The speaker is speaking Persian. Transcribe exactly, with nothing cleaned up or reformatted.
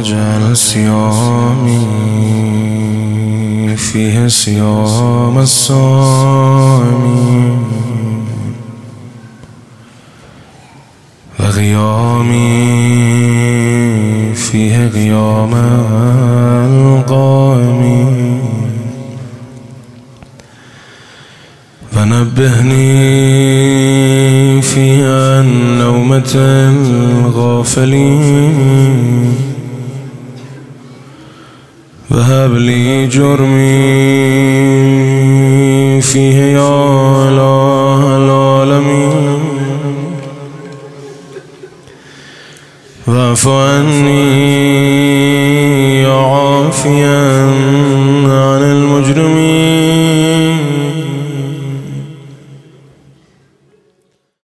واجعل صيامي فيه صيام الصائمين وقيامي فيه قيام القائمين ونبهني فيه عن نومة الغافلين وهب لي جرمي فيه يا إله العالمين واعف عني يا عافيا